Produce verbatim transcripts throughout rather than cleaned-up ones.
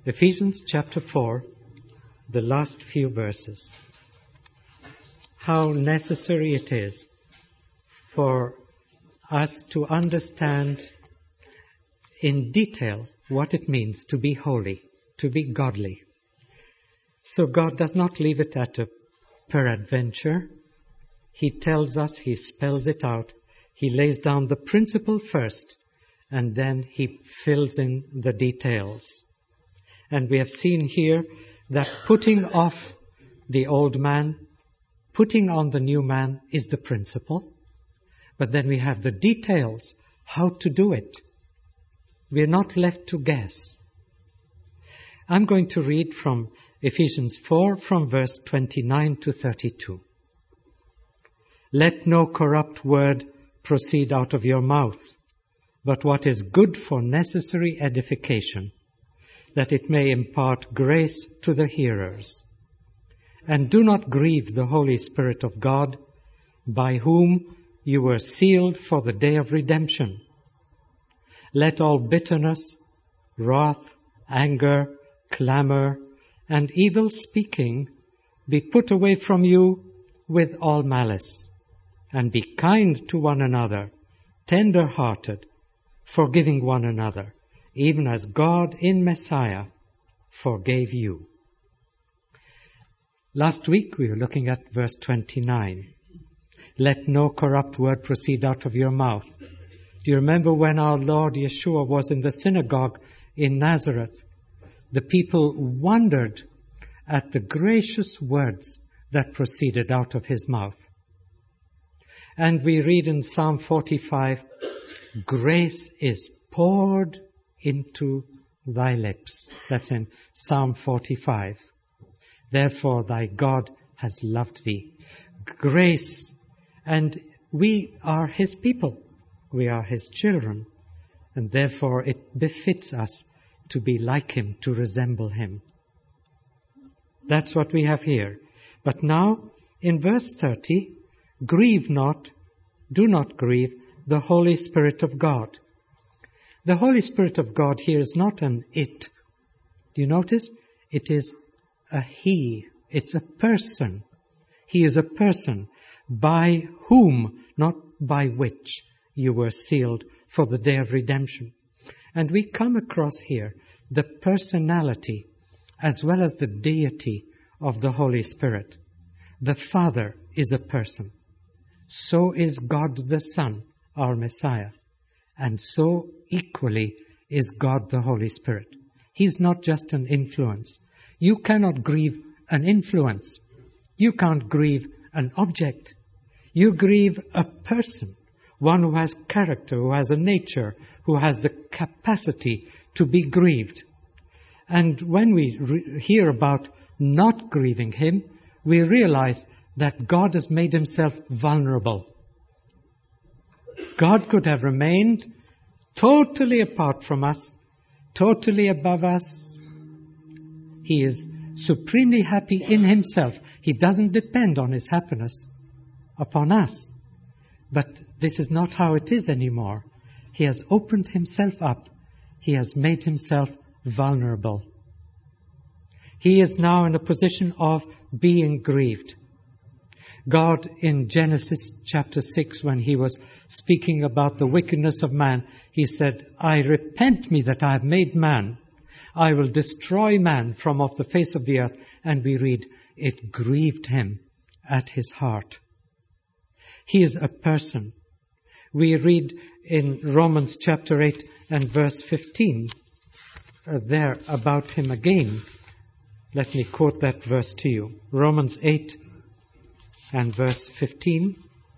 Ephesians chapter four, the last few verses. How necessary it is for us to understand in detail what it means to be holy, to be godly. So God does not leave it at a peradventure. He tells us, He spells it out. He lays down the principle first, and then He fills in the details. And we have seen here that putting off the old man, putting on the new man is the principle. But then we have the details, how to do it. We are not left to guess. I'm going to read from Ephesians four, from verse twenty-nine to thirty-two. Let no corrupt word proceed out of your mouth, but what is good for necessary edification, that it may impart grace to the hearers. And do not grieve the Holy Spirit of God, by whom you were sealed for the day of redemption. Let all bitterness, wrath, anger, clamor, and evil speaking be put away from you with all malice. And be kind to one another, tender-hearted, forgiving one another, even as God in Messiah forgave you. Last week we were looking at verse twenty-nine. Let no corrupt word proceed out of your mouth. Do you remember when our Lord Yeshua was in the synagogue in Nazareth? The people wondered at the gracious words that proceeded out of His mouth. And we read in Psalm forty-five, grace is poured into thy lips. That's in Psalm forty-five. Therefore thy God has loved thee. Grace. And we are His people. We are His children. And therefore it befits us to be like Him, to resemble Him. That's what we have here. But now, in verse thirty, grieve not, do not grieve the Holy Spirit of God. The Holy Spirit of God here is not an it. Do you notice? It is a He. It's a person. He is a person by whom, not by which, you were sealed for the day of redemption. And we come across here the personality as well as the deity of the Holy Spirit. The Father is a person. So is God the Son, our Messiah. And so equally is God the Holy Spirit. He's not just an influence. You cannot grieve an influence. You can't grieve an object. You grieve a person, one who has character, who has a nature, who has the capacity to be grieved. And when we re- hear about not grieving Him, we realize that God has made Himself vulnerable. God could have remained totally apart from us, totally above us. He is supremely happy in Himself. He doesn't depend on His happiness upon us. But this is not how it is anymore. He has opened Himself up. He has made Himself vulnerable. He is now in a position of being grieved. God in Genesis chapter six, when He was speaking about the wickedness of man, He said, I repent me that I have made man. I will destroy man from off the face of the earth. And we read, it grieved Him at His heart. He is a person. We read in Romans chapter eight and verse fifteen, uh, there about Him again. Let me quote that verse to you. Romans eight and verse fifteen.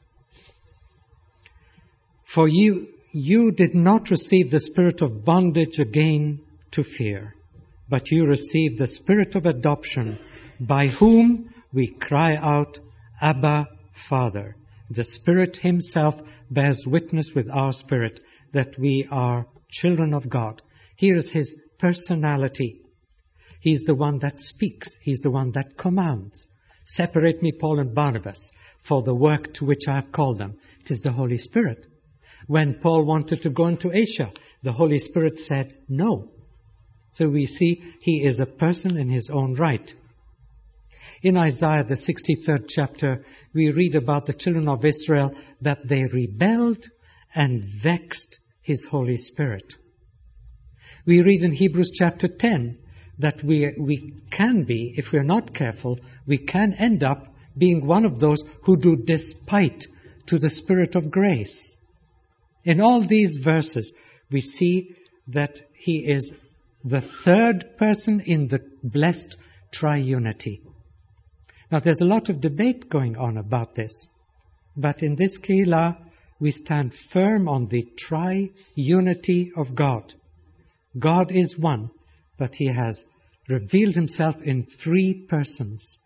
For you, you did not receive the spirit of bondage again to fear, but you received the spirit of adoption, by whom we cry out, Abba, Father. The Spirit Himself bears witness with our spirit that we are children of God. Here is His personality. He's the one that speaks. He's the one that commands. Separate me, Paul and Barnabas, for the work to which I have called them. It is the Holy Spirit. When Paul wanted to go into Asia, the Holy Spirit said, no. So we see he is a person in his own right. In Isaiah, the sixty-third chapter, we read about the children of Israel that they rebelled and vexed his Holy Spirit. We read in Hebrews chapter ten that we, we can be, if we're not careful, we can end up being one of those who do despite to the Spirit of grace. In all these verses, we see that he is the third person in the blessed triunity. Now, there's a lot of debate going on about this, but in this Kehillah, we stand firm on the triunity of God. God is one, but he has revealed himself in three persons.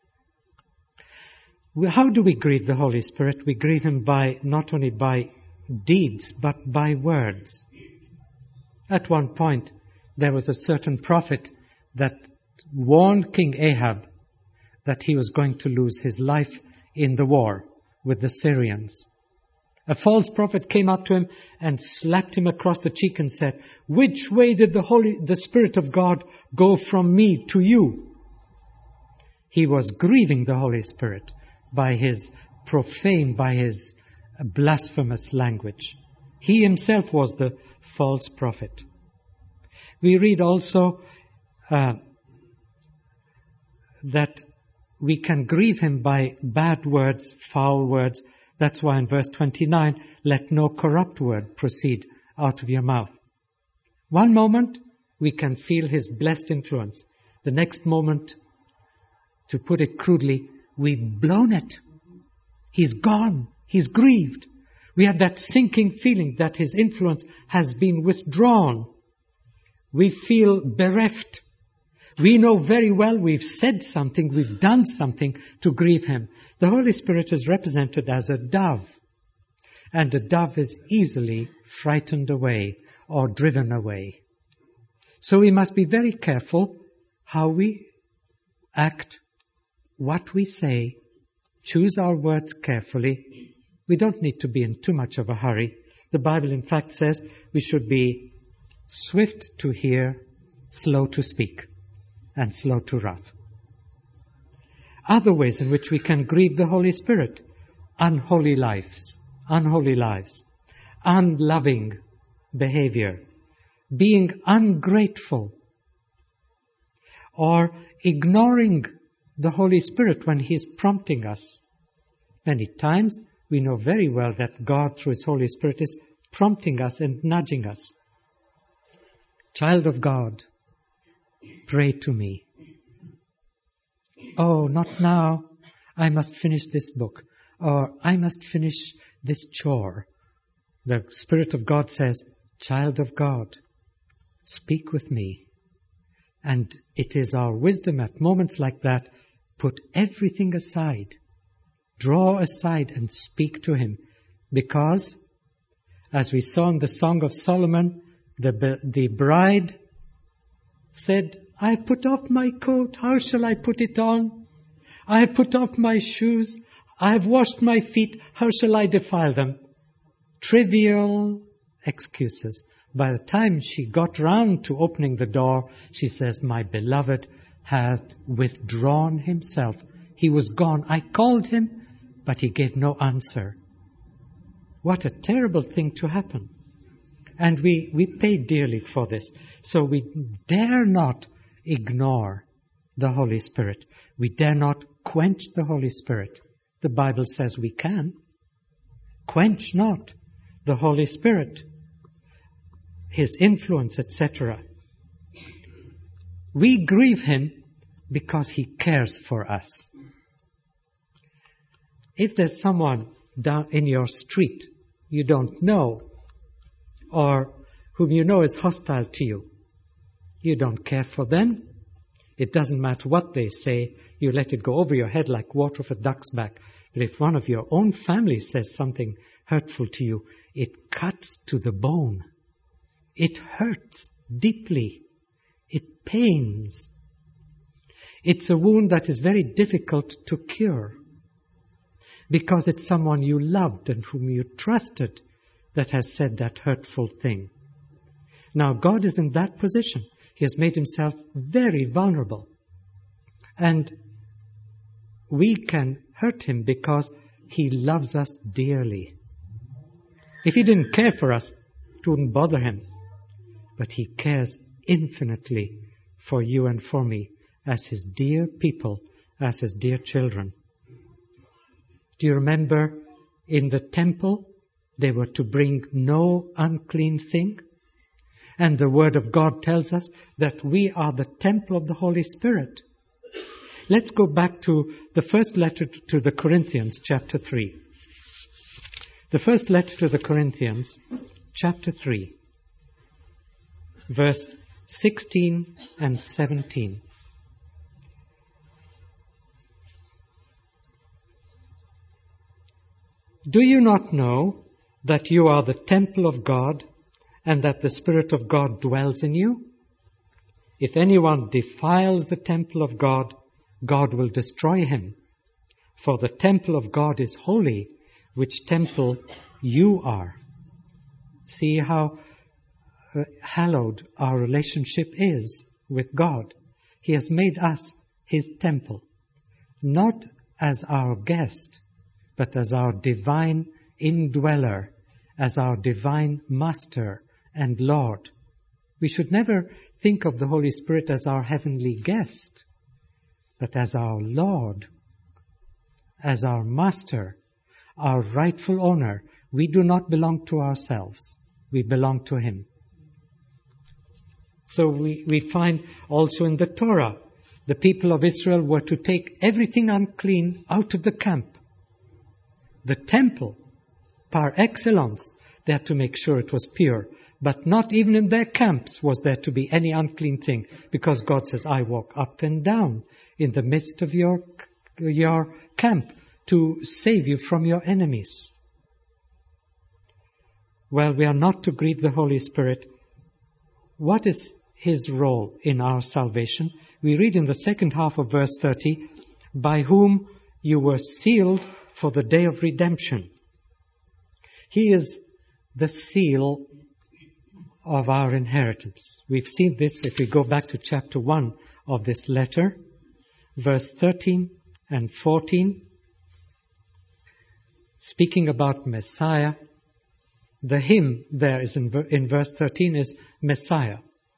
How do we grieve the Holy Spirit? We grieve him by not only by deeds, but by words. At one point, there was a certain prophet that warned King Ahab that he was going to lose his life in the war with the Syrians. A false prophet came up to him and slapped him across the cheek and said, "Which way did the Holy, the Spirit of God go from me to you?" He was grieving the Holy Spirit by his profane, by his blasphemous language. He himself was the false prophet. We read also uh, that we can grieve him by bad words, foul words. That's why in verse twenty-nine, let no corrupt word proceed out of your mouth. One moment, we can feel his blessed influence. The next moment, to put it crudely, we've blown it. He's gone. He's grieved. We have that sinking feeling that his influence has been withdrawn. We feel bereft. We know very well we've said something, we've done something to grieve him. The Holy Spirit is represented as a dove, and a dove is easily frightened away or driven away. So we must be very careful how we act, what we say, choose our words carefully. We don't need to be in too much of a hurry. The Bible, in fact, says we should be swift to hear, slow to speak, and slow to wrath. Other ways in which we can grieve the Holy Spirit: unholy lives, unholy lives, unloving behavior, being ungrateful, or ignoring the Holy Spirit when He is prompting us. Many times we know very well that God, through His Holy Spirit, is prompting us and nudging us. Child of God, pray to me. Oh, not now. I must finish this book. Or I must finish this chore. The Spirit of God says, child of God, speak with me. And it is our wisdom at moments like that, put everything aside. Draw aside and speak to Him. Because, as we saw in the Song of Solomon, the, the bride said, I have put off my coat, how shall I put it on? I have put off my shoes, I have washed my feet, how shall I defile them? Trivial excuses. By the time she got round to opening the door, she says, my beloved hath withdrawn himself. He was gone. I called him, but he gave no answer. What a terrible thing to happen. And we, we pay dearly for this. So we dare not ignore the Holy Spirit. We dare not quench the Holy Spirit. The Bible says we can. Quench not the Holy Spirit, His influence, et cetera. We grieve Him because He cares for us. If there's someone down in your street you don't know, or whom you know is hostile to you, you don't care for them. It doesn't matter what they say. You let it go over your head like water off a duck's back. But if one of your own family says something hurtful to you, it cuts to the bone. It hurts deeply. It pains. It's a wound that is very difficult to cure, because it's someone you loved and whom you trusted that has said that hurtful thing. Now, God is in that position. He has made himself very vulnerable. And we can hurt him because he loves us dearly. If he didn't care for us, it wouldn't bother him. But he cares infinitely for you and for me as his dear people, as his dear children. Do you remember in the temple, they were to bring no unclean thing? And the Word of God tells us that we are the temple of the Holy Spirit. Let's go back to the first letter to the Corinthians, chapter three. The first letter to the Corinthians, chapter three, verse sixteen and seventeen. Do you not know that you are the temple of God and that the Spirit of God dwells in you? If anyone defiles the temple of God, God will destroy him. For the temple of God is holy, which temple you are. See how uh, hallowed our relationship is with God. He has made us his temple, not as our guest, but as our divine indweller, as our divine master and Lord. We should never think of the Holy Spirit as our heavenly guest, but as our Lord, as our master, our rightful owner. We do not belong to ourselves. We belong to him. So we, we find also in the Torah, the people of Israel were to take everything unclean out of the camp. The temple, par excellence, they had to make sure it was pure. But not even in their camps was there to be any unclean thing, because God says, I walk up and down in the midst of your, your camp to save you from your enemies. Well, we are not to grieve the Holy Spirit. What is his role in our salvation? We read in the second half of verse thirty, by whom you were sealed for the day of redemption. He is the seal of our inheritance. We've seen this if we go back to chapter one of this letter, verse thirteen and fourteen. Speaking about Messiah, the hymn there is in, in verse thirteen is Messiah.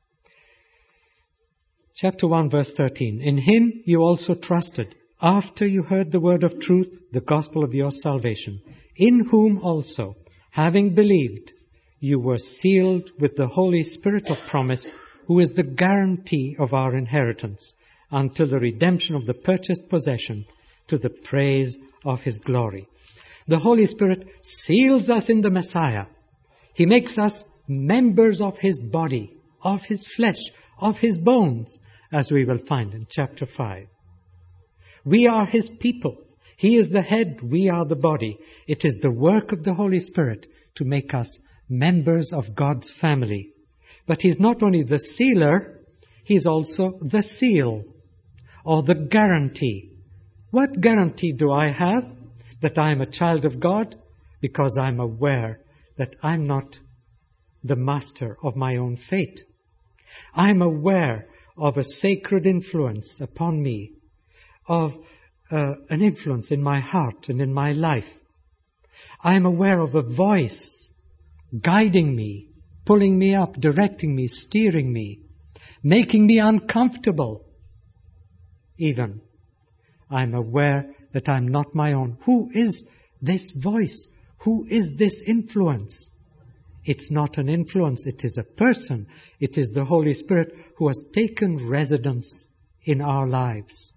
Chapter one, verse thirteen. In him you also trusted, after you heard the word of truth, the gospel of your salvation, in whom also, having believed, you were sealed with the Holy Spirit of promise, who is the guarantee of our inheritance, until the redemption of the purchased possession, to the praise of his glory. The Holy Spirit seals us in the Messiah. He makes us members of his body, of his flesh, of his bones, as we will find in chapter five. We are his people. He is the head, we are the body. It is the work of the Holy Spirit to make us members of God's family. But he's not only the sealer, he's also the seal, or the guarantee. What guarantee do I have that I am a child of God? Because I'm aware that I'm not the master of my own fate. I'm aware of a sacred influence upon me, of uh, an influence in my heart and in my life. I'm aware of a voice guiding me, pulling me up, directing me, steering me, making me uncomfortable. Even, I'm aware that I'm not my own. Who is this voice? Who is this influence? It's not an influence, it is a person. It is the Holy Spirit who has taken residence in our lives.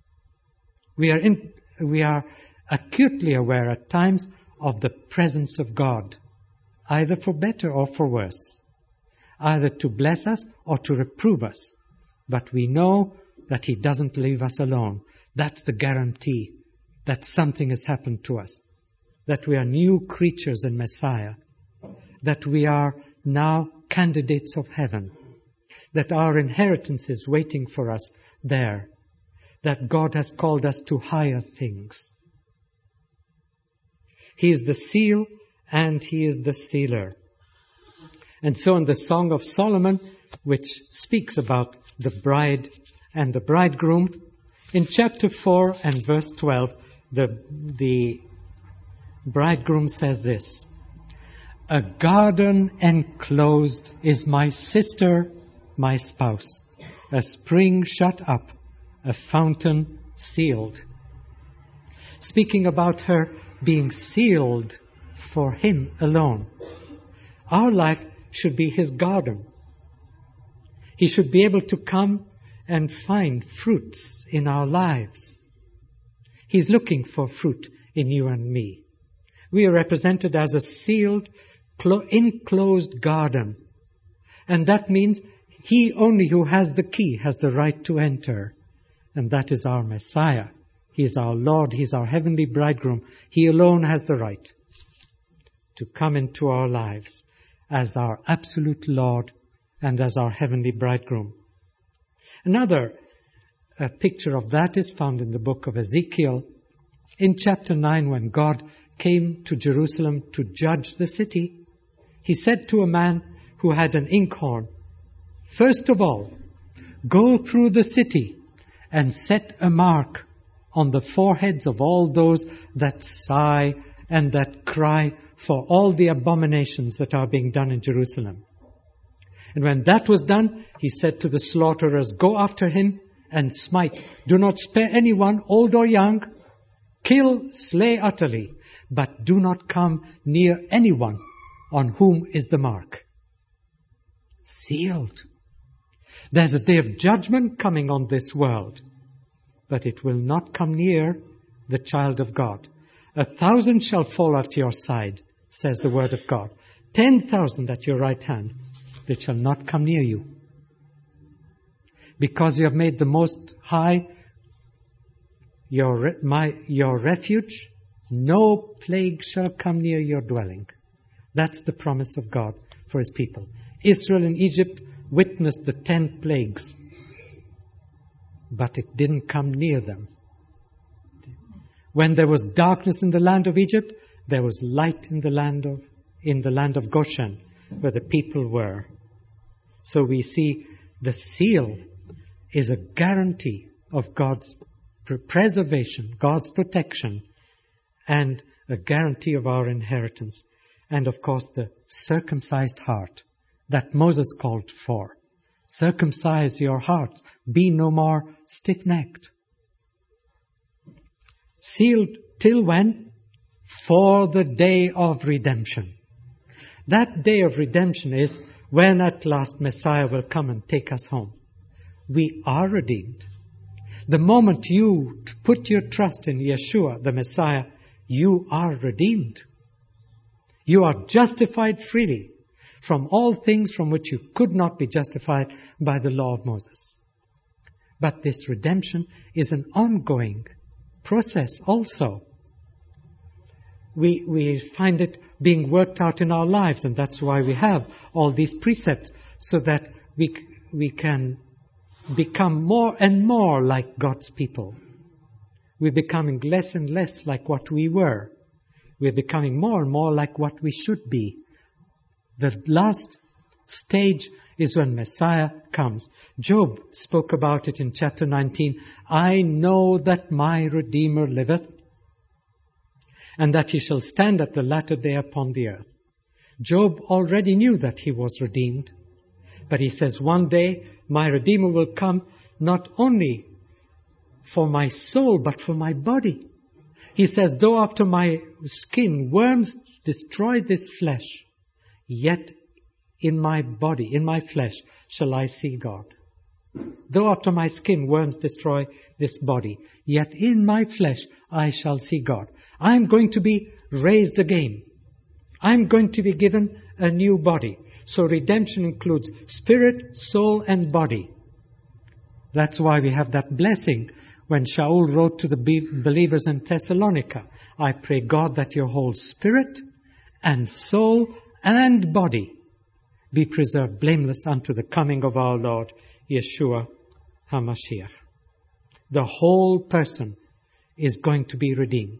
We are, in, we are acutely aware at times of the presence of God, either for better or for worse, either to bless us or to reprove us. But we know that he doesn't leave us alone. That's the guarantee that something has happened to us, that we are new creatures in Messiah, that we are now candidates of heaven, that our inheritance is waiting for us there, that God has called us to higher things. He is the seal and he is the sealer. And so in the Song of Solomon, which speaks about the bride and the bridegroom. In chapter four and verse twelve, the, the bridegroom says this: "A garden enclosed is my sister, my spouse, a spring shut up, a fountain sealed." Speaking about her being sealed for him alone. Our life should be his garden. He should be able to come and find fruits in our lives. He's looking for fruit in you and me. We are represented as a sealed, enclosed garden. And that means he only who has the key has the right to enter. And that is our Messiah. He is our Lord. He is our heavenly bridegroom. He alone has the right to come into our lives as our absolute Lord and as our heavenly bridegroom. Another uh, picture of that is found in the book of Ezekiel. In chapter nine, when God came to Jerusalem to judge the city, he said to a man who had an inkhorn, "First of all, go through the city and set a mark on the foreheads of all those that sigh and that cry for all the abominations that are being done in Jerusalem." And when that was done, he said to the slaughterers, "Go after him and smite. Do not spare anyone, old or young. Kill, slay utterly, but do not come near anyone on whom is the mark." Sealed. There's a day of judgment coming on this world, but it will not come near the child of God. "A thousand shall fall at your side," says the word of God. Ten thousand at your right hand. They shall not come near you. Because you have made the Most High your, re- my, your refuge, no plague shall come near your dwelling. That's the promise of God for his people. Israel and Egypt witnessed the ten plagues, but it didn't come near them. When there was darkness in the land of Egypt, there was light in the land of in the land of Goshen, where the people were. So we see the seal is a guarantee of God's preservation, God's protection, and a guarantee of our inheritance. And of course the circumcised heart that Moses called for. Circumcise your heart. Be no more stiff-necked. Sealed till when? For the day of redemption. That day of redemption is when at last Messiah will come and take us home. We are redeemed. The moment you put your trust in Yeshua, the Messiah, you are redeemed. You are justified freely from all things from which you could not be justified by the law of Moses. But this redemption is an ongoing process also. We, we find it being worked out in our lives, and that's why we have all these precepts, so that we, we can become more and more like God's people. We're becoming less and less like what we were. We're becoming more and more like what we should be. The last stage is when Messiah comes. Job spoke about it in chapter nineteen. "I know that my Redeemer liveth, and that he shall stand at the latter day upon the earth." Job already knew that he was redeemed. But he says, one day my Redeemer will come not only for my soul, but for my body. He says, though after my skin worms destroy this flesh, yet in my body, in my flesh, shall I see God. Though after my skin worms destroy this body, yet in my flesh I shall see God. I'm going to be raised again. I'm going to be given a new body. So redemption includes spirit, soul, and body. That's why we have that blessing when Shaul wrote to the believers in Thessalonica. "I pray God that your whole spirit and soul and body be preserved blameless unto the coming of our Lord Yeshua HaMashiach." The whole person is going to be redeemed.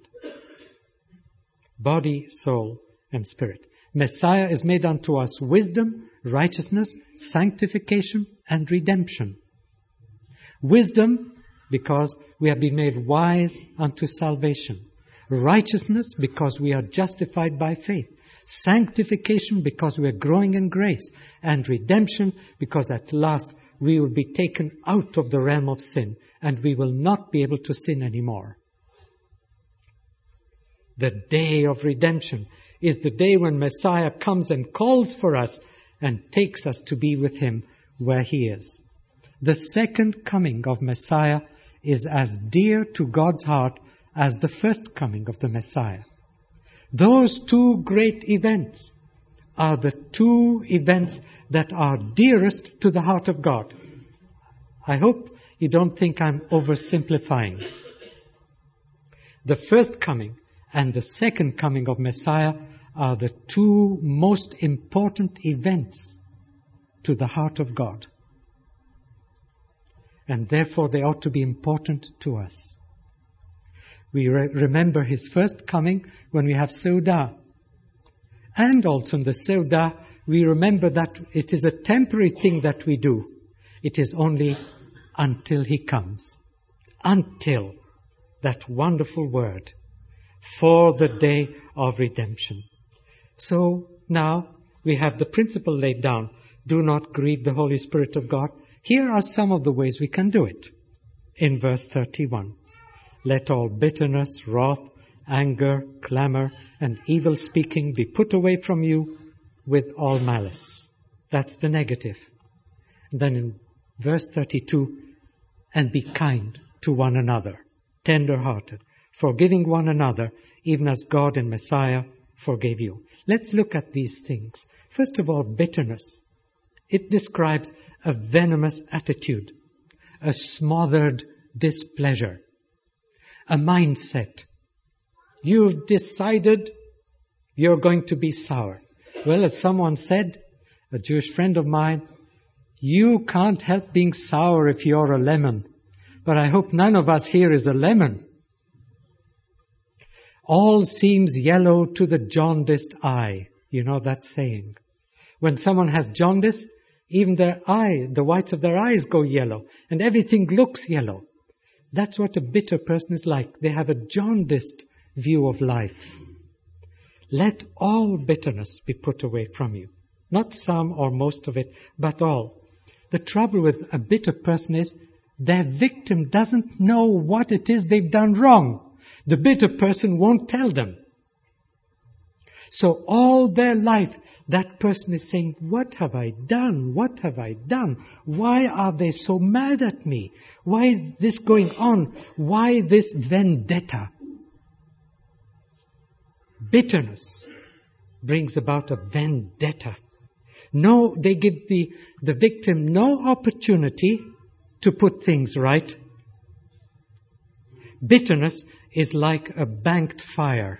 Body, soul, and spirit. Messiah is made unto us wisdom, righteousness, sanctification, and redemption. Wisdom, because we have been made wise unto salvation. Righteousness, because we are justified by faith. Sanctification, because we are growing in grace. And redemption, because at last we will be taken out of the realm of sin and we will not be able to sin anymore. The day of redemption is the day when Messiah comes and calls for us and takes us to be with Him where He is. The second coming of Messiah is as dear to God's heart as the first coming of the Messiah. Those two great events are the two events that are dearest to the heart of God. I hope you don't think I'm oversimplifying. The first coming and the second coming of Messiah are the two most important events to the heart of God. And therefore they ought to be important to us. We re- remember His first coming when we have Seudah. And also in the Seudah, we remember that it is a temporary thing that we do. It is only until He comes. Until. That wonderful word. For the day of redemption. So now we have the principle laid down. Do not grieve the Holy Spirit of God. Here are some of the ways we can do it. In verse thirty-one. Let all bitterness, wrath, anger, clamor, and evil speaking be put away from you with all malice. That's the negative. And then in verse thirty-two, and be kind to one another, tender-hearted, forgiving one another, even as God and Messiah forgave you. Let's look at these things. First of all, bitterness. It describes a venomous attitude, a smothered displeasure, a mindset. You've decided you're going to be sour. Well, as someone said, a Jewish friend of mine, you can't help being sour if you're a lemon. But I hope none of us here is a lemon. All seems yellow to the jaundiced eye. You know that saying. When someone has jaundice, even their eye, the whites of their eyes go yellow, and everything looks yellow. That's what a bitter person is like. They have a jaundiced view of life. Let all bitterness be put away from you. Not some or most of it, but all. The trouble with a bitter person is their victim doesn't know what it is they've done wrong. The bitter person won't tell them. So all their life, that person is saying, what have I done? What have I done? Why are they so mad at me? Why is this going on? Why this vendetta? Bitterness brings about a vendetta. No, they give the, the victim no opportunity to put things right. Bitterness is like a banked fire.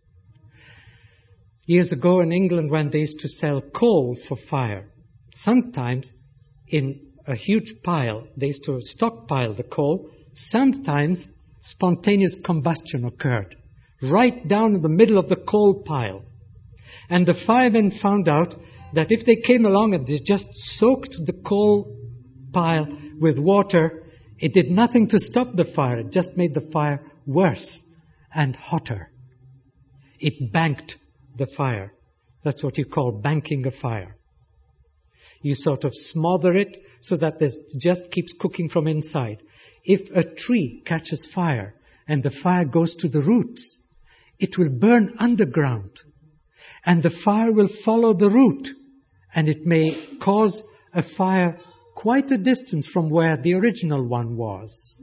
Years ago in England, when they used to sell coal for fire, sometimes in a huge pile, they used to stockpile the coal. Sometimes spontaneous combustion occurred, right down in the middle of the coal pile. And the firemen found out that if they came along and they just soaked the coal pile with water, it did nothing to stop the fire. It just made the fire worse and hotter. It banked the fire. That's what you call banking a fire. You sort of smother it so that it just keeps cooking from inside. If a tree catches fire and the fire goes to the roots, it will burn underground. And the fire will follow the root. And it may cause a fire quite a distance from where the original one was.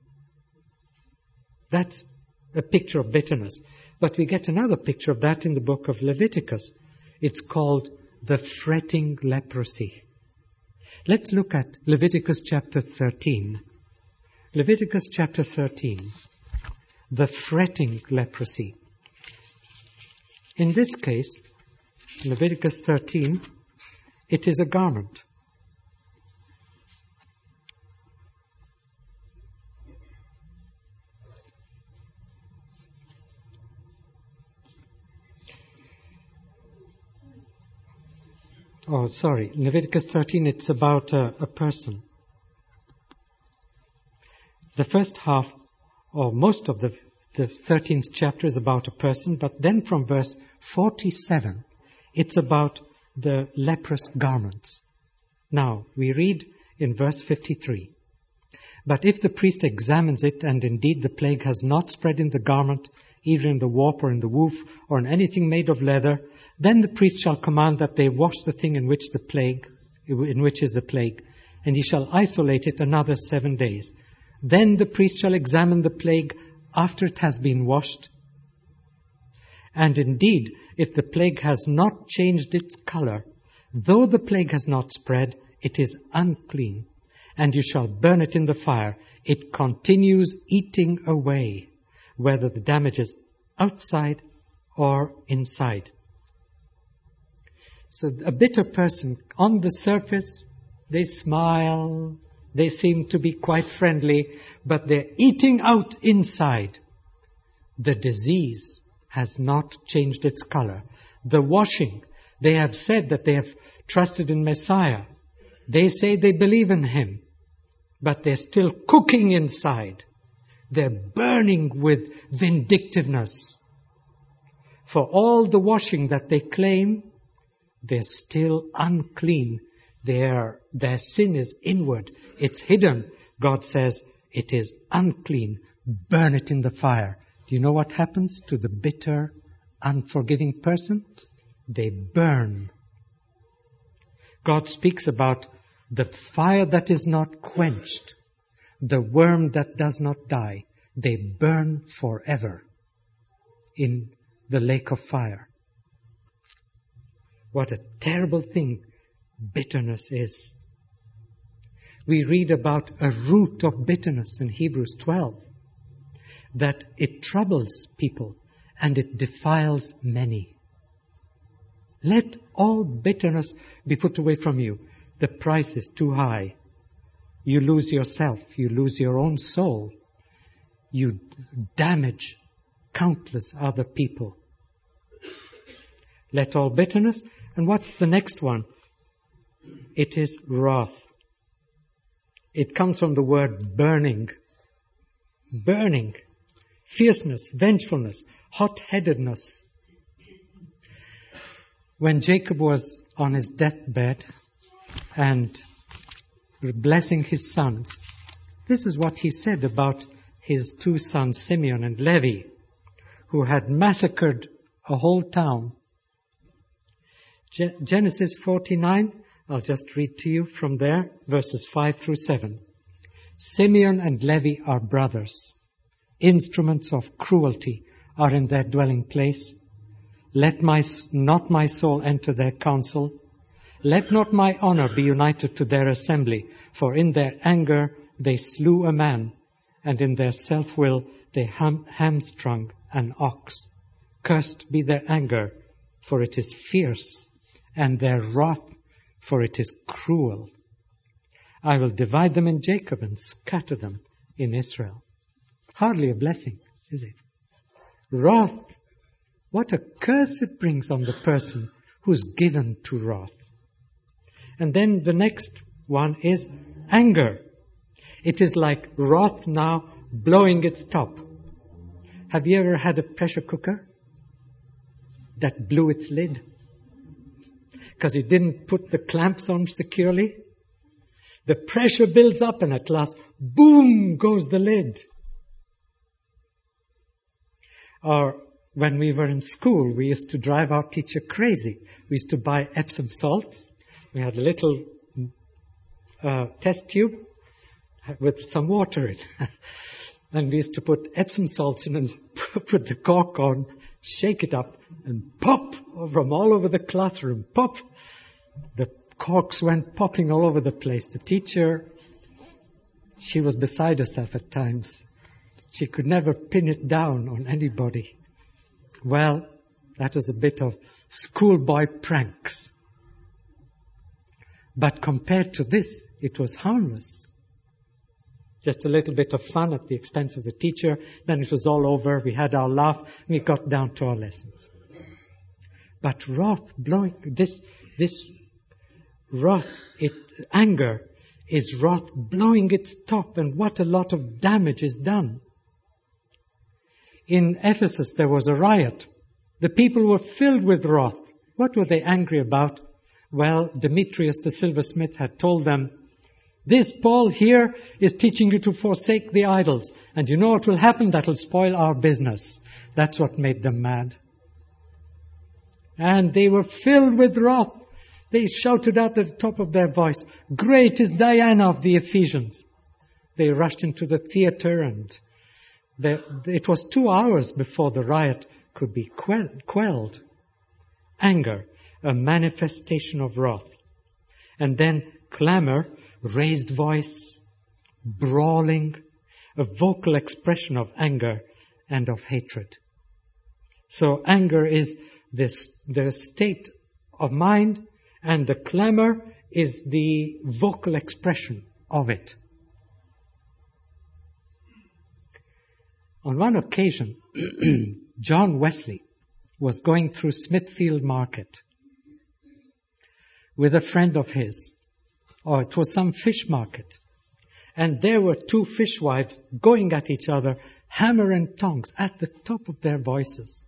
That's a picture of bitterness. But we get another picture of that in the book of Leviticus. It's called the fretting leprosy. Let's look at Leviticus chapter thirteen. Leviticus chapter thirteen. The fretting leprosy. In this case, Leviticus thirteen, it is a garment. Oh, sorry. Leviticus thirteen, it's about a, a person. The first half, or most of the, the thirteenth chapter is about a person, but then from verse forty-seven, it's about the leprous garments. Now, we read in verse fifty-three, "But if the priest examines it, and indeed the plague has not spread in the garment, either in the warp or in the woof, or in anything made of leather, then the priest shall command that they wash the thing in which the plague, in which is the plague, and he shall isolate it another seven days. Then the priest shall examine the plague after it has been washed. And indeed, if the plague has not changed its color, though the plague has not spread, it is unclean, and you shall burn it in the fire. It continues eating away, whether the damage is outside or inside." So a bitter person, on the surface, they smile, they seem to be quite friendly, but they're eating out inside. The disease has not changed its color. The washing, they have said that they have trusted in Messiah. They say they believe in Him, but they're still cooking inside. They're burning with vindictiveness. For all the washing that they claim, they're still unclean. Their, their sin is inward. It's hidden. God says, it is unclean. Burn it in the fire. Do you know what happens to the bitter, unforgiving person? They burn. God speaks about the fire that is not quenched, the worm that does not die. They burn forever in the lake of fire. What a terrible thing bitterness is. We read about a root of bitterness in Hebrews twelve, that it troubles people and it defiles many. Let all bitterness be put away from you. The price is too high. You lose yourself. You lose your own soul. You damage countless other people. Let all bitterness. And what's the next one? It is wrath. It comes from the word burning. Burning. Fierceness, vengefulness, hot-headedness. When Jacob was on his deathbed and blessing his sons, this is what he said about his two sons, Simeon and Levi, who had massacred a whole town. Ge- Genesis forty-nine, I'll just read to you from there, verses five through seven. "Simeon and Levi are brothers. Instruments of cruelty are in their dwelling place. Let my, not my soul enter their council. Let not my honor be united to their assembly, for in their anger they slew a man, and in their self-will they ham- hamstrung an ox. Cursed be their anger, for it is fierce, and their wrath, for it is cruel. I will divide them in Jacob and scatter them in Israel." Hardly a blessing, is it? Wrath. What a curse it brings on the person who's given to wrath. And then the next one is anger. It is like wrath now blowing its top. Have you ever had a pressure cooker that blew its lid? Because it didn't put the clamps on securely? The pressure builds up and at last, boom, goes the lid. Or when we were in school, we used to drive our teacher crazy. We used to buy Epsom salts. We had a little uh, test tube with some water in it. And we used to put Epsom salts in and put the cork on, shake it up, and pop from all over the classroom. Pop! The corks went popping all over the place. The teacher, she was beside herself at times. She could never pin it down on anybody. Well, that was a bit of schoolboy pranks. But compared to this, it was harmless. Just a little bit of fun at the expense of the teacher. Then it was all over. We had our laugh. We got down to our lessons. But wrath, blowing, this, this wrath, it, anger is wrath blowing its top, and what a lot of damage is done. In Ephesus there was a riot. The people were filled with wrath. What were they angry about? Well, Demetrius the silversmith had told them, this Paul here is teaching you to forsake the idols. And you know what will happen? That will spoil our business. That's what made them mad. And they were filled with wrath. They shouted out at the top of their voice, great is Diana of the Ephesians. They rushed into the theater, and they, it was two hours before the riot could be quell, quelled. Anger, a manifestation of wrath. And then clamor, raised voice, brawling, a vocal expression of anger and of hatred. So anger is this, the state of mind, and the clamor is the vocal expression of it. On one occasion, John Wesley was going through Smithfield Market with a friend of his. Or it was some fish market. And there were two fishwives going at each other, hammer and tongs, at the top of their voices.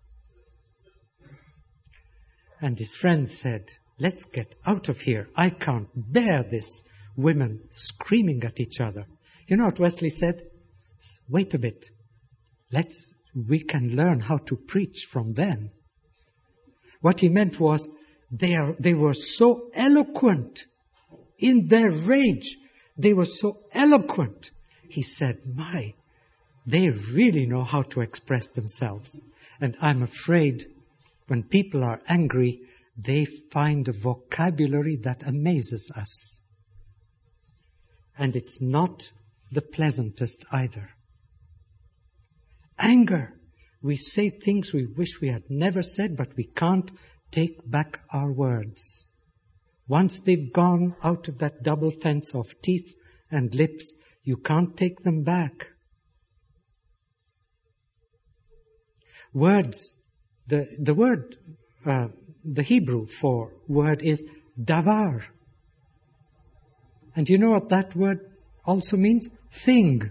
And his friend said, let's get out of here. I can't bear this. Women screaming at each other. You know what Wesley said? Wait a bit. Let's, we can learn how to preach from them. What he meant was, they are, they were so eloquent. In their rage, they were so eloquent. He said, my, they really know how to express themselves. And I'm afraid when people are angry, they find a vocabulary that amazes us. And it's not the pleasantest either. Anger. We say things we wish we had never said, but we can't take back our words. Once they've gone out of that double fence of teeth and lips, you can't take them back. Words, the, the word, uh, the Hebrew for word is davar. And you know what that word also means? Thing.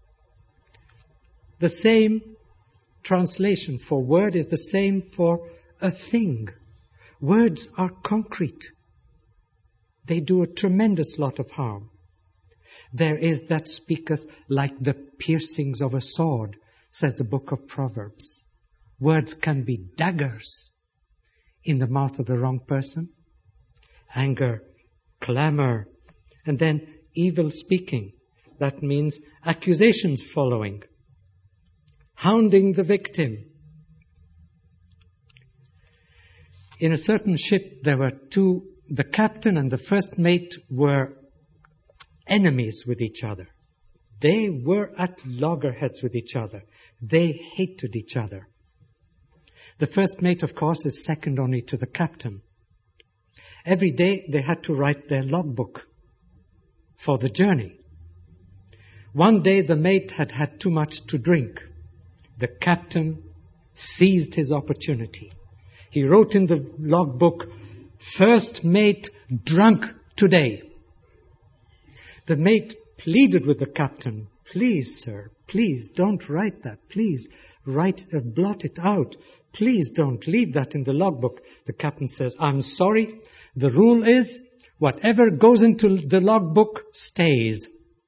The same translation for word is the same for a thing. Words are concrete. They do a tremendous lot of harm. There is that speaketh like the piercings of a sword, says the book of Proverbs. Words can be daggers in the mouth of the wrong person. Anger, clamor, and then evil speaking. That means accusations following. Hounding the victim. In a certain ship there were two, the captain and the first mate were enemies with each other. They were at loggerheads with each other. They hated each other. The first mate, of course, is second only to the captain. Every day they had to write their logbook for the journey. One day the mate had had too much to drink. The captain seized his opportunity. He wrote in the logbook, first mate drunk today. The mate pleaded with the captain, please, sir, please don't write that. Please write, uh, blot it out. Please don't leave that in the logbook. The captain says, I'm sorry. The rule is whatever goes into the logbook stays.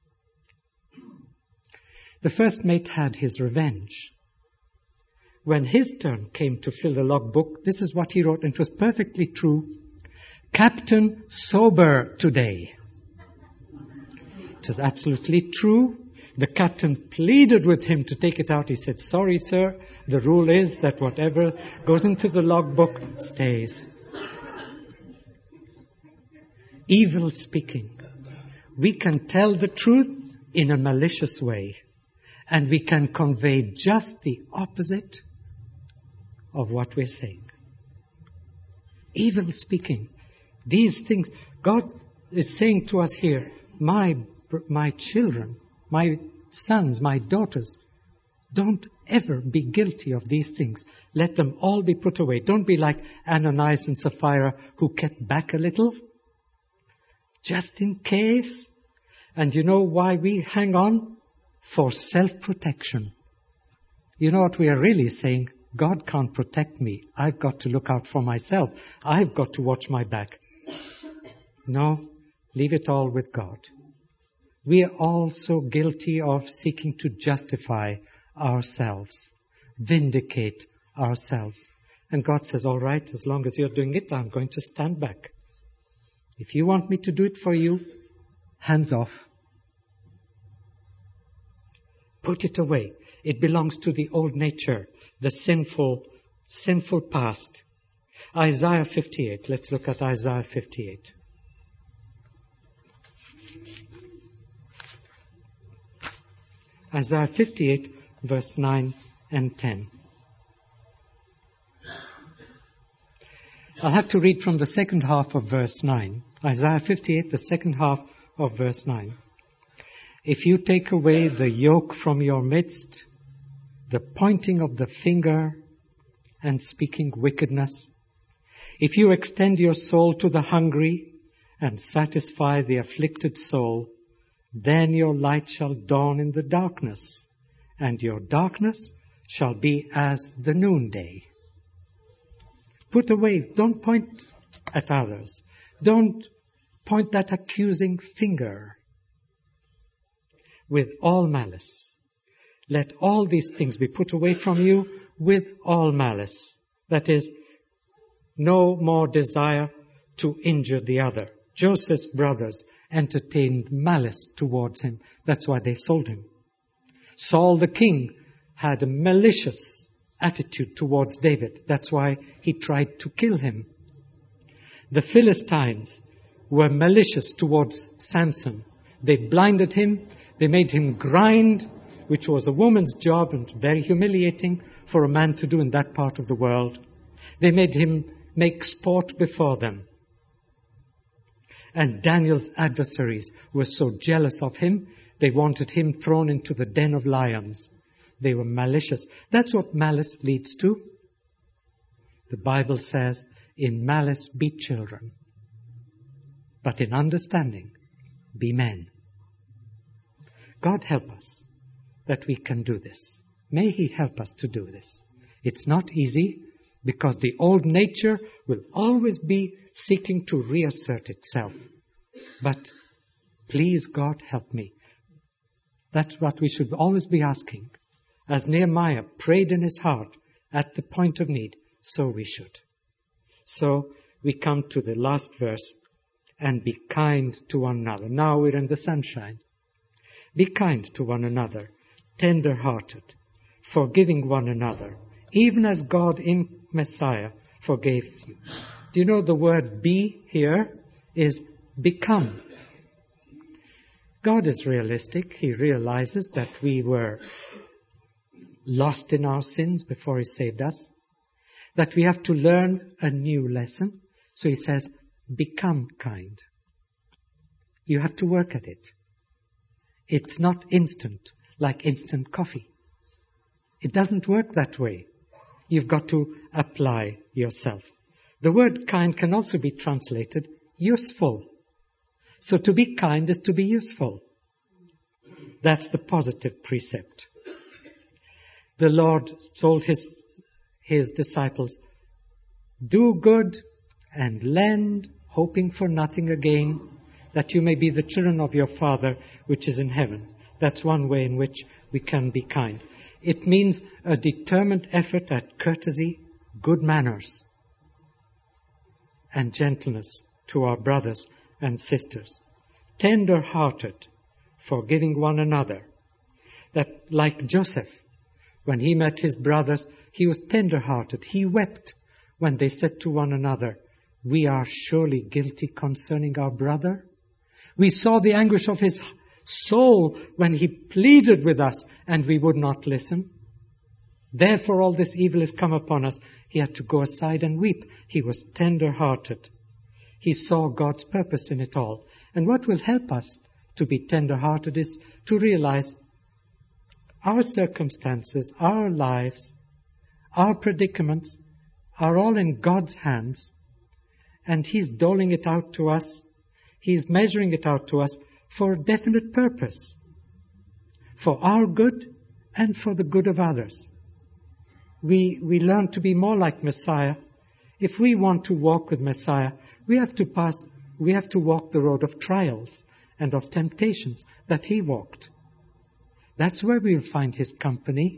The first mate had his revenge. When his turn came to fill the logbook, this is what he wrote, and it was perfectly true. Captain sober today. It was absolutely true. The captain pleaded with him to take it out. He said, sorry, sir, the rule is that whatever goes into the logbook stays. Evil speaking. We can tell the truth in a malicious way, and we can convey just the opposite of what we're saying. Evil speaking. These things, God is saying to us here, my, my children, my sons, my daughters, don't ever be guilty of these things. Let them all be put away. Don't be like Ananias and Sapphira who kept back a little. just in case. And you know why we hang on? For self-protection. You know what we are really saying? God can't protect me. I've got to look out for myself. I've got to watch my back. No, leave it all with God. We are also guilty of seeking to justify ourselves, vindicate ourselves. And God says, all right, as long as you're doing it, I'm going to stand back. If you want me to do it for you, hands off. Put it away. It belongs to the old nature, the sinful, sinful past. Isaiah fifty-eight. Let's look at Isaiah fifty-eight. Isaiah fifty-eight, verse nine and ten. I'll have to read from the second half of verse nine. Isaiah fifty-eight, the second half of verse nine. If you take away the yoke from your midst, the pointing of the finger and speaking wickedness, if you extend your soul to the hungry and satisfy the afflicted soul, then your light shall dawn in the darkness, and your darkness shall be as the noonday. Put away, don't point at others. Don't point that accusing finger with all malice. Let all these things be put away from you with all malice. That is, no more desire to injure the other. Joseph's brothers entertained malice towards him. That's why they sold him. Saul the king had a malicious attitude towards David. That's why he tried to kill him. The Philistines were malicious towards Samson. They blinded him. They made him grind, which was a woman's job and very humiliating for a man to do in that part of the world. They made him make sport before them. And Daniel's adversaries were so jealous of him, they wanted him thrown into the den of lions. They were malicious. That's what malice leads to. The Bible says, in malice be children, but in understanding be men. God help us that we can do this. May He help us to do this. It's not easy, because the old nature will always be seeking to reassert itself. But please, God, help me. That's what we should always be asking. As Nehemiah prayed in his heart at the point of need, so we should. So we come to the last verse, and be kind to one another. Now we're in the sunshine. Be kind to one another, tender-hearted, forgiving one another, even as God in Messiah forgave you. Do you know the word be here is become? God is realistic. He realizes that we were lost in our sins before He saved us, that we have to learn a new lesson. So He says, become kind. You have to work at it. It's not instant, like instant coffee. It doesn't work that way. You've got to apply yourself. The word kind can also be translated useful. So to be kind is to be useful. That's the positive precept. The Lord told his, his disciples, do good and lend, hoping for nothing again, that you may be the children of your Father which is in heaven. That's one way in which we can be kind. It means a determined effort at courtesy, good manners, and gentleness to our brothers and sisters. Tender-hearted, forgiving one another. That, like Joseph, when he met his brothers, he was tender-hearted. He wept when they said to one another, we are surely guilty concerning our brother. We saw the anguish of his soul when he pleaded with us and we would not listen. Therefore all this evil has come upon us. He had to go aside and weep. He was tender-hearted. He saw God's purpose in it all. And what will help us to be tender-hearted is to realize our circumstances, our lives, our predicaments are all in God's hands, and He's doling it out to us. He's measuring it out to us for a definite purpose. For our good and for the good of others. We, we learn to be more like Messiah. If we want to walk with Messiah, we have to pass, we have to walk the road of trials and of temptations that He walked. That's where we'll find His company.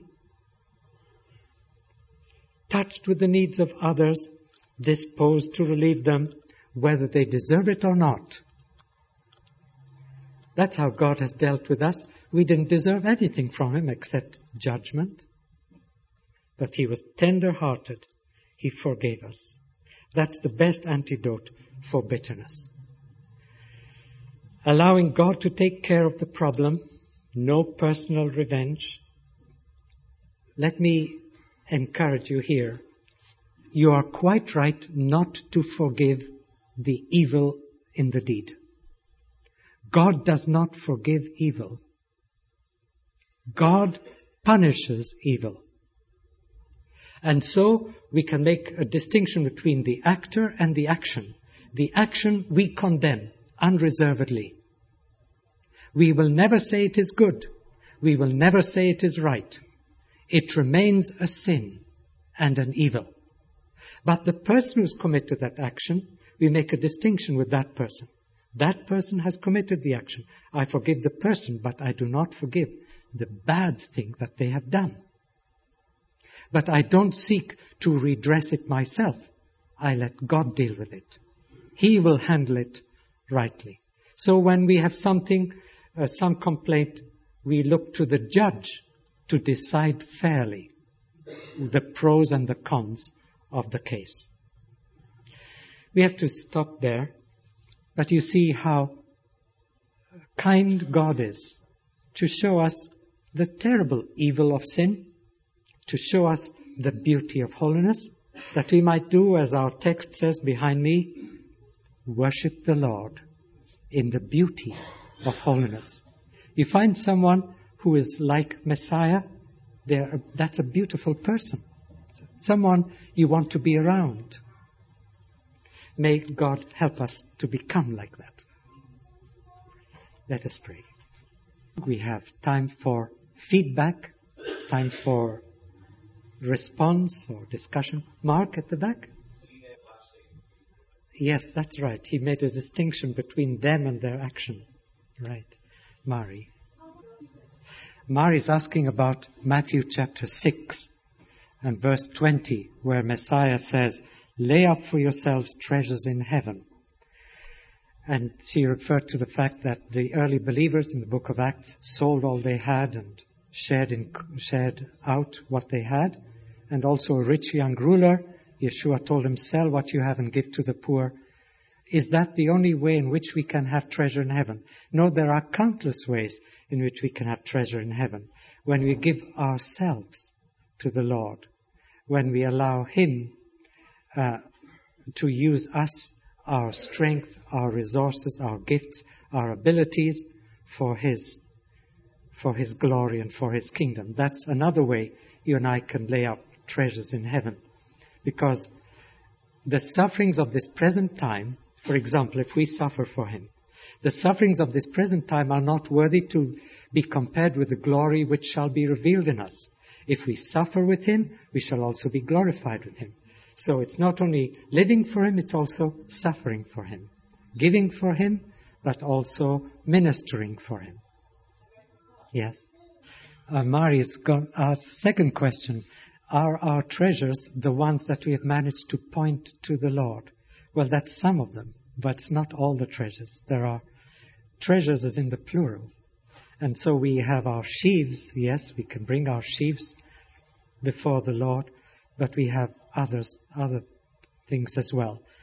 Touched with the needs of others, disposed to relieve them, whether they deserve it or not. That's how God has dealt with us. We didn't deserve anything from Him except judgment. But He was tender-hearted. He forgave us. That's the best antidote for bitterness. Allowing God to take care of the problem, no personal revenge. Let me encourage you here. You are quite right not to forgive the evil in the deed. God does not forgive evil. God punishes evil. And so we can make a distinction between the actor and the action. The action we condemn unreservedly. We will never say it is good. We will never say it is right. It remains a sin and an evil. But the person who's committed that action, we make a distinction with that person. That person has committed the action. I forgive the person, but I do not forgive the bad thing that they have done. But I don't seek to redress it myself. I let God deal with it. He will handle it rightly. So when we have something, uh, some complaint, we look to the judge to decide fairly the pros and the cons of the case. We have to stop there. But you see how kind God is to show us the terrible evil of sin, to show us the beauty of holiness, that we might do, as our text says behind me, worship the Lord in the beauty of holiness. You find someone who is like Messiah, that's a beautiful person. Someone you want to be around. May God help us to become like that. Let us pray. We have time for feedback, time for response or discussion. Mark at the back? Yes, that's right. He made a distinction between them and their action. Right. Mari. Mari is asking about Matthew chapter six and verse twenty, where Messiah says, lay up for yourselves treasures in heaven. And she referred to the fact that the early believers in the book of Acts sold all they had and shared, in, shared out what they had. And also a rich young ruler, Yeshua told him, sell what you have and give to the poor. Is that the only way in which we can have treasure in heaven? No, there are countless ways in which we can have treasure in heaven. When we give ourselves to the Lord, when we allow Him uh, to use us, our strength, our resources, our gifts, our abilities for His, for His glory and for His kingdom. That's another way you and I can lay up treasures in heaven. Because the sufferings of this present time, for example, if we suffer for Him, the sufferings of this present time are not worthy to be compared with the glory which shall be revealed in us. If we suffer with Him, we shall also be glorified with Him. So it's not only living for Him, it's also suffering for Him. Giving for Him, but also ministering for Him. Yes. Uh, Mari's got our second question. Are our treasures the ones that we have managed to point to the Lord? Well, that's some of them, but it's not all the treasures. There are treasures as in the plural. And so we have our sheaves. Yes, we can bring our sheaves before the Lord, but we have others, other things as well.